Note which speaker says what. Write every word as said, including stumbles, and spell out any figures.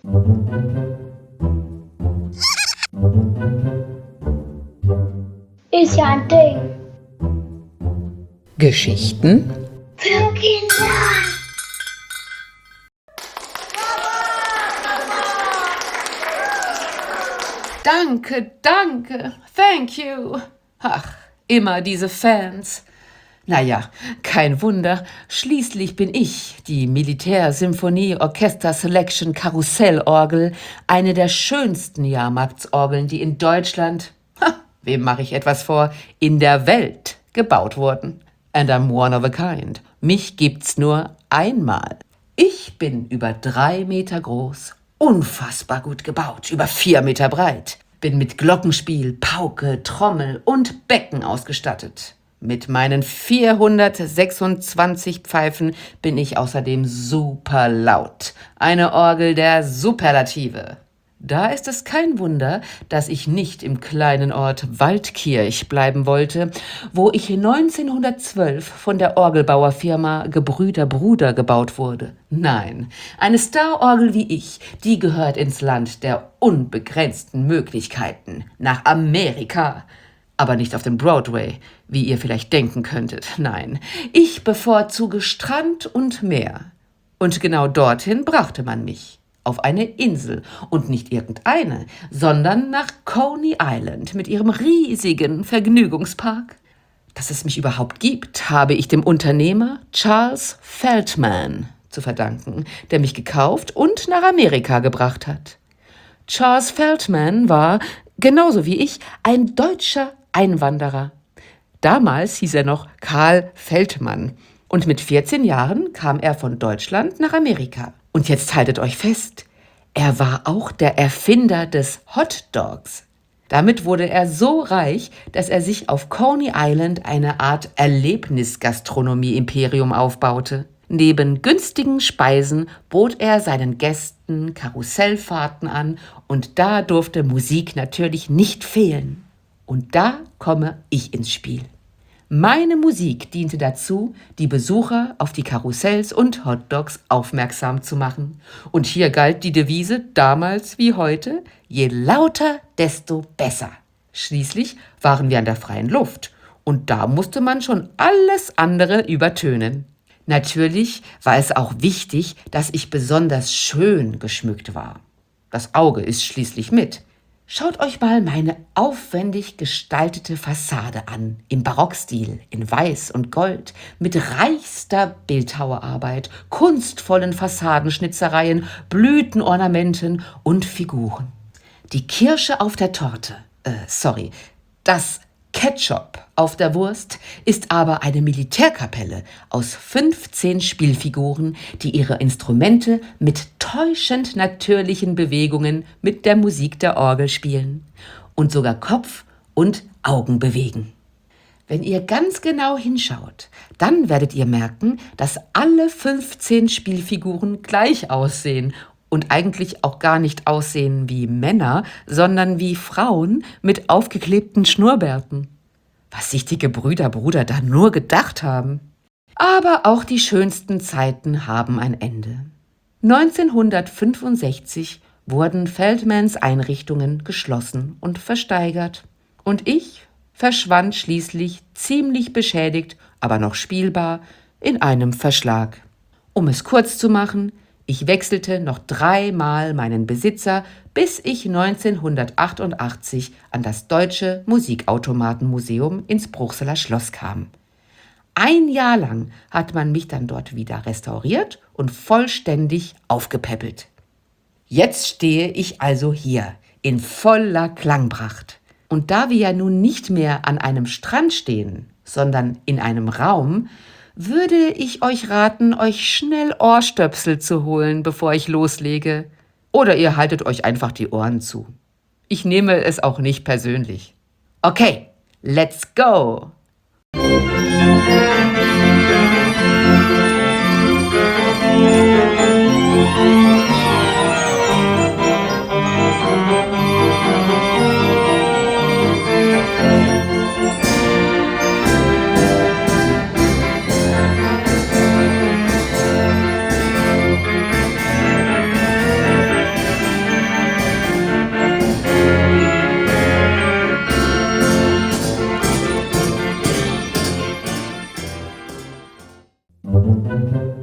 Speaker 1: Ist ja ein Ding.
Speaker 2: Geschichten
Speaker 1: Für Kinder.
Speaker 2: Danke, danke, thank you. Ach, immer diese Fans. Naja, kein Wunder, schließlich bin ich, die Militär-Symphonie Orchester Selection Karussellorgel, eine der schönsten Jahrmarktsorgeln, die in Deutschland, ha, wem mache ich etwas vor, in der Welt gebaut wurden. And I'm one of a kind. Mich gibt's nur einmal. Ich bin über drei Meter groß, unfassbar gut gebaut, über vier Meter breit. Bin mit Glockenspiel, Pauke, Trommel und Becken ausgestattet. Mit meinen vierhundertsechsundzwanzig Pfeifen bin ich außerdem super laut. Eine Orgel der Superlative. Da ist es kein Wunder, dass ich nicht im kleinen Ort Waldkirch bleiben wollte, wo ich neunzehnhundertzwölf von der Orgelbauerfirma Gebrüder Bruder gebaut wurde. Nein, eine Starorgel wie ich, die gehört ins Land der unbegrenzten Möglichkeiten, nach Amerika. Aber nicht auf dem Broadway, wie ihr vielleicht denken könntet. Nein, ich bevorzuge Strand und Meer. Und genau dorthin brachte man mich. Auf eine Insel. Und nicht irgendeine, sondern nach Coney Island mit ihrem riesigen Vergnügungspark. Dass es mich überhaupt gibt, habe ich dem Unternehmer Charles Feldman zu verdanken, der mich gekauft und nach Amerika gebracht hat. Charles Feldman war, genauso wie ich, ein deutscher Einwanderer. Damals hieß er noch Karl Feldmann und mit vierzehn Jahren kam er von Deutschland nach Amerika. Und jetzt haltet euch fest, er war auch der Erfinder des Hot Dogs. Damit wurde er so reich, dass er sich auf Coney Island eine Art Erlebnisgastronomie-Imperium aufbaute. Neben günstigen Speisen bot er seinen Gästen Karussellfahrten an und da durfte Musik natürlich nicht fehlen. Und da komme ich ins Spiel. Meine Musik diente dazu, die Besucher auf die Karussells und Hotdogs aufmerksam zu machen. Und hier galt die Devise damals wie heute, je lauter, desto besser. Schließlich waren wir an der freien Luft und da musste man schon alles andere übertönen. Natürlich war es auch wichtig, dass ich besonders schön geschmückt war. Das Auge ist schließlich mit. Schaut euch mal meine aufwendig gestaltete Fassade an, im Barockstil, in Weiß und Gold, mit reichster Bildhauerarbeit, kunstvollen Fassadenschnitzereien, Blütenornamenten und Figuren. Die Kirsche auf der Torte, äh, sorry, das Ketchup auf der Wurst ist aber eine Militärkapelle aus fünfzehn Spielfiguren, die ihre Instrumente mit täuschend natürlichen Bewegungen mit der Musik der Orgel spielen und sogar Kopf und Augen bewegen. Wenn ihr ganz genau hinschaut, dann werdet ihr merken, dass alle fünfzehn Spielfiguren gleich aussehen und eigentlich auch gar nicht aussehen wie Männer, sondern wie Frauen mit aufgeklebten Schnurrbärten. Was sich die Gebrüder Bruder da nur gedacht haben. Aber auch die schönsten Zeiten haben ein Ende. neunzehnhundertfünfundsechzig wurden Feldmans Einrichtungen geschlossen und versteigert. Und ich verschwand schließlich ziemlich beschädigt, aber noch spielbar, in einem Verschlag. Um es kurz zu machen, ich wechselte noch dreimal meinen Besitzer, bis ich neunzehnhundertachtundachtzig an das Deutsche Musikautomatenmuseum ins Bruchsaler Schloss kam. Ein Jahr lang hat man mich dann dort wieder restauriert und vollständig aufgepäppelt. Jetzt stehe ich also hier in voller Klangpracht. Und da wir ja nun nicht mehr an einem Strand stehen, sondern in einem Raum, würde ich euch raten, euch schnell Ohrstöpsel zu holen, bevor ich loslege. Oder ihr haltet euch einfach die Ohren zu. Ich nehme es auch nicht persönlich. Okay, let's go! Kinder.